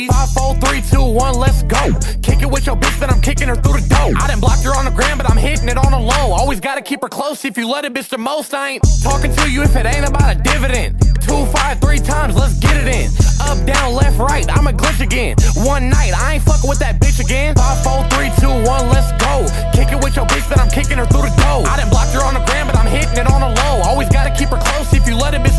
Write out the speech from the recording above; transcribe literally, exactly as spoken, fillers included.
Five, four, three, two, one, let's go. Kick it with your bitch, then I'm kicking her through the door. I done blocked her on the gram, but I'm hitting it on the low. Always gotta keep her close. If you let it, bitch, the most. I ain't talking to you if it ain't about a dividend. Two, five, three times, let's get it in. Up, down, left, right, I'ma glitch again. One night, I ain't fucking with that bitch again. Five, four, three, two, one, let's go. Kick it with your bitch, then I'm kicking her through the door. I done blocked her on the gram, but I'm hitting it on the low. Always gotta keep her close. If you let it, bitch,